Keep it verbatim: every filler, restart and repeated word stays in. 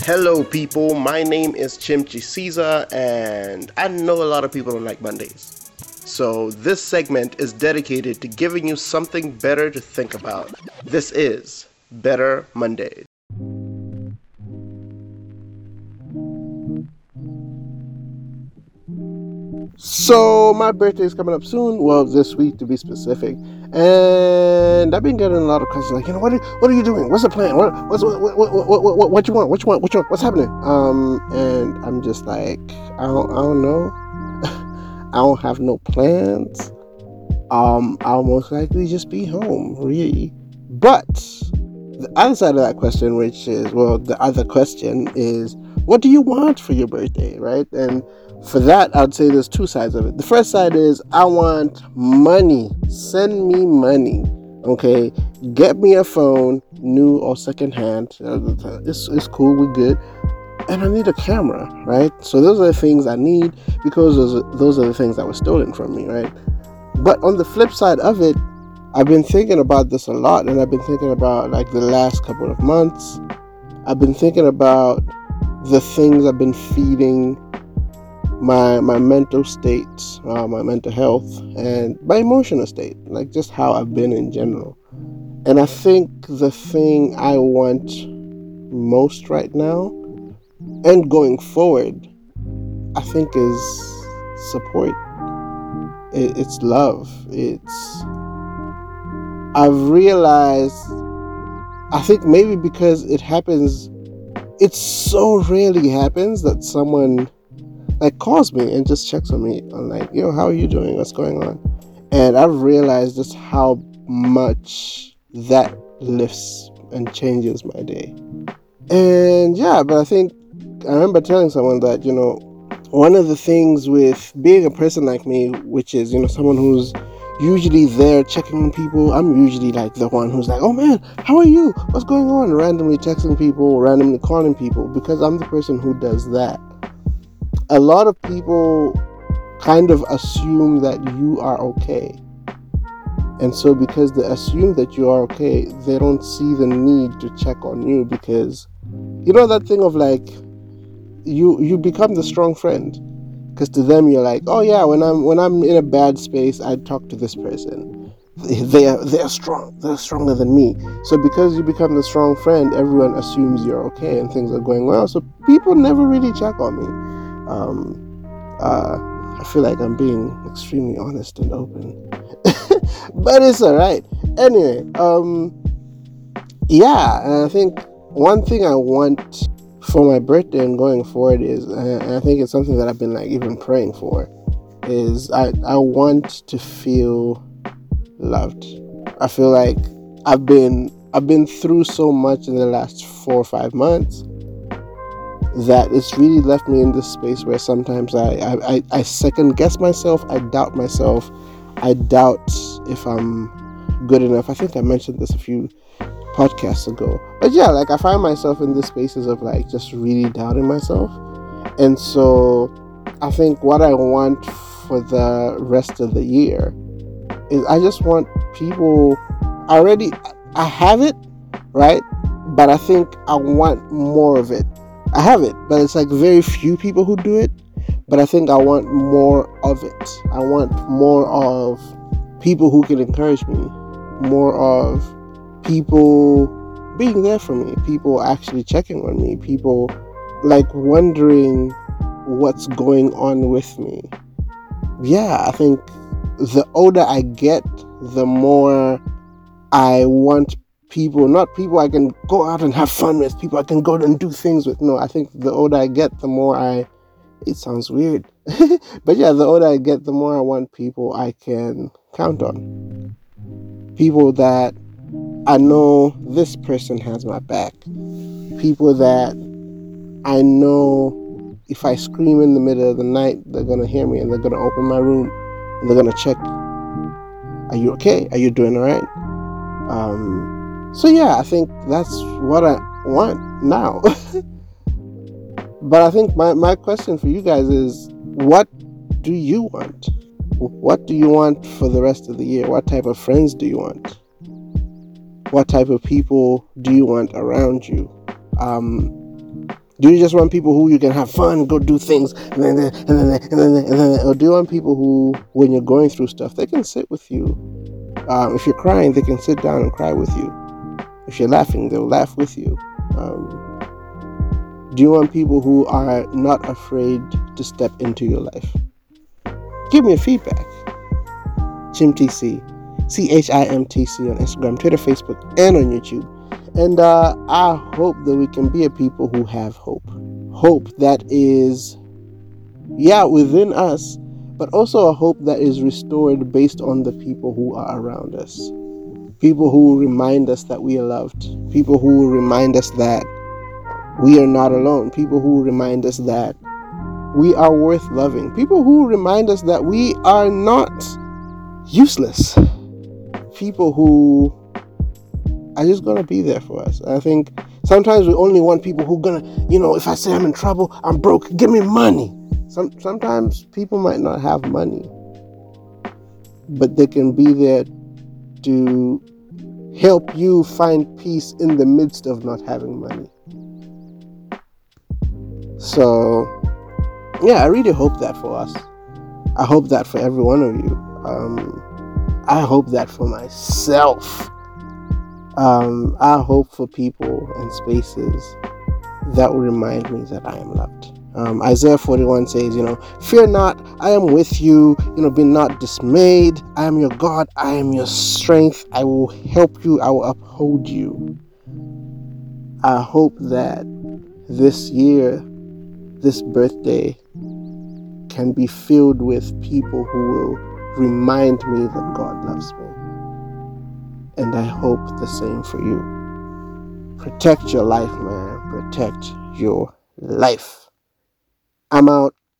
Hello, people. My name is Chimchi Caesar, and I know a lot of people don't like Mondays. So, this segment is dedicated to giving you something better to think about. This is Better Mondays. So, my birthday is coming up soon. Well, this week to be specific. And I've been getting a lot of questions like, you know, what are, what are you doing? What's the plan? What what's, what, what, what, what, what, what you want? What you want? What you want? What's happening? Um, and I'm just like, I don't, I don't know. I don't have no plans. Um, I'll most likely just be home, really. But the other side of that question, which is, well, the other question is, what do you want for your birthday, right? And for that, I'd say there's two sides of it. The first side is, I want money. Send me money. Okay? Get me a phone, new or secondhand. It's, it's cool. We're good. And I need a camera, right? So those are the things I need because those are, those are the things that were stolen from me, right? But on the flip side of it, I've been thinking about this a lot, and I've been thinking about like the last couple of months. I've been thinking about the things I've been feeding my my mental state, uh, my mental health, and my emotional state, like just how I've been in general. And I think the thing I want most right now and going forward, I think is support. It, it's love. It's I've realized, I think maybe because it happens, it so rarely happens that someone like calls me and just checks on me. I'm like, yo, how are you doing? What's going on? And I've realized just how much that lifts and changes my day. And yeah, but I think I remember telling someone that, you know, one of the things with being a person like me, which is, you know, someone who's usually there checking on people, I'm usually like the one who's like, oh man, how are you? What's going on? Randomly texting people, randomly calling people, because I'm the person who does that. A lot of people kind of assume that you are okay. And so because they assume that you are okay, they don't see the need to check on you because, you know, that thing of like, you you become the strong friend. Because to them, you're like, oh yeah, when I'm when I'm in a bad space, I talk to this person. They are they're strong. They're stronger than me. So because you become the strong friend, everyone assumes you're okay and things are going well. So people never really check on me. Um, uh, I feel like I'm being extremely honest and open, but it's all right. Anyway, um, yeah, and I think one thing I want for my birthday and going forward is, and I think it's something that I've been like even praying for, is I, I want to feel loved. I feel like I've been I've been through so much in the last four or five months that it's really left me in this space where sometimes I, I, I second guess myself, I doubt myself, I doubt if I'm good enough. I think I mentioned this a few podcasts ago. But yeah, like I find myself in the spaces of like just really doubting myself. And so I think what I want for the rest of the year is I just want people, I already, I have it, right? But I think I want more of it. I have it, but it's like very few people who do it. But I think I want more of it. I want more of people who can encourage me, more of people being there for me, people actually checking on me, people like wondering what's going on with me. Yeah, I think the older I get, the more I want people, not people I can go out and have fun with, people I can go and do things with. No, I think the older I get, the more I, it sounds weird, but yeah, the older I get, the more I want people I can count on. People that I know this person has my back. People that I know if I scream in the middle of the night, they're going to hear me and they're going to open my room and they're going to check, are you okay? Are you doing all right? Um, so yeah, I think that's what I want now. But I think my, my question for you guys is, what do you want? What do you want for the rest of the year? What type of friends do you want? What type of people do you want around you? Um, Do you just want people who you can have fun, go do things, and then, and then, and then, and then, or do you want people who, when you're going through stuff, they can sit with you? Um, if you're crying, they can sit down and cry with you. If you're laughing, they'll laugh with you. Um, do you want people who are not afraid to step into your life? Give me a feedback. ChimTC, C H I M T C on Instagram, Twitter, Facebook, and on YouTube. And uh, I hope that we can be a people who have hope. Hope that is, yeah, within us, but also a hope that is restored based on the people who are around us. People who remind us that we are loved. People who remind us that we are not alone. People who remind us that we are worth loving. People who remind us that we are not useless. People who are just gonna be there for us. I think sometimes we only want people who gonna, you know, if I say I'm in trouble, I'm broke, give me money. Some sometimes people might not have money, but they can be there to help you find peace in the midst of not having money. So, yeah, I really hope that for us. I hope that for every one of you. Um, I hope that for myself. Um, I hope for people and spaces that will remind me that I am loved. Um, Isaiah forty-one says, you know, fear not, I am with you, you know, be not dismayed. I am your God. I am your strength. I will help you. I will uphold you. I hope that this year, this birthday, can be filled with people who will remind me that God loves me. And I hope the same for you. Protect your life, man. Protect your life. I'm out.